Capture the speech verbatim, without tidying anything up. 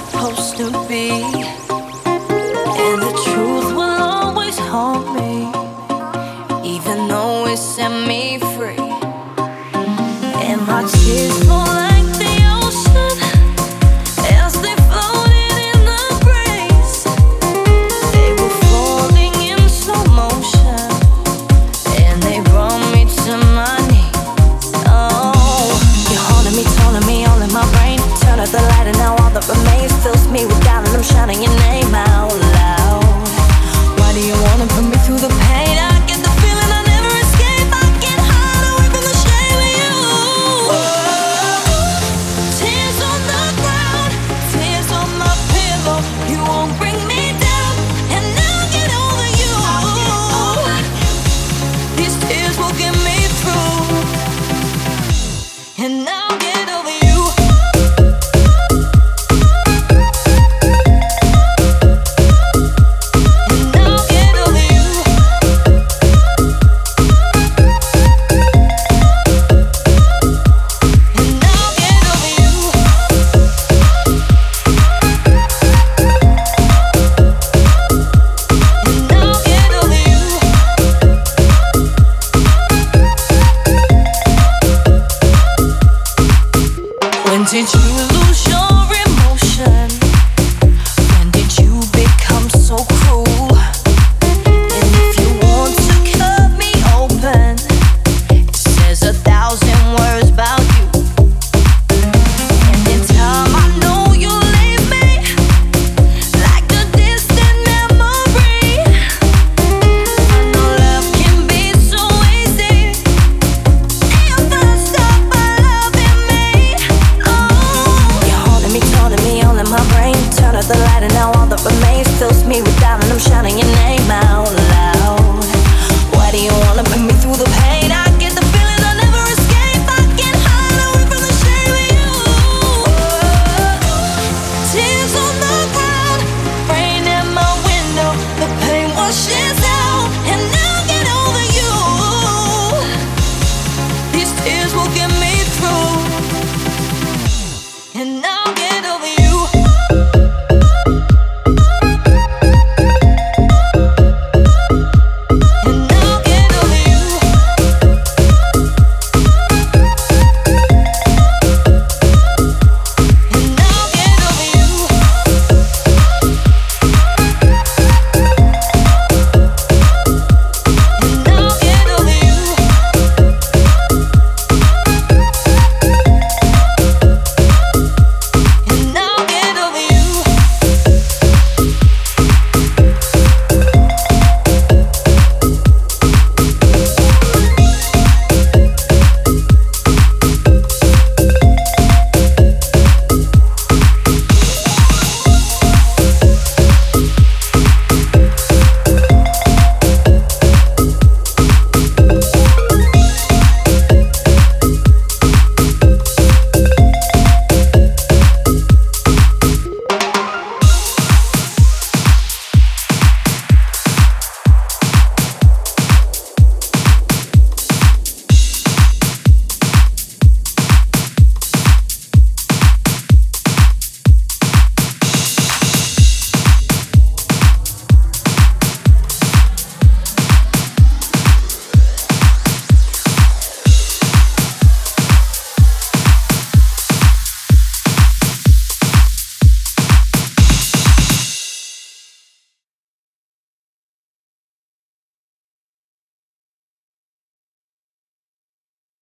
supposed to be, and the truth will always haunt me, even though it set me free. And my tears fall like the ocean as they floated in the breeze. They were falling in slow motion, and they brought me to my knees. Oh, you're haunting me, telling me all in my brain. Turn out the light and now all that remains fills me with doubt, and I'm shouting your name out loud. Why do you wanna put me through the pain? I get the feeling I never escape. I can hide away from the shame of you. Tears on the ground, tears on my pillow. You won't bring me down, and I'll get over you. These tears will get me through, and now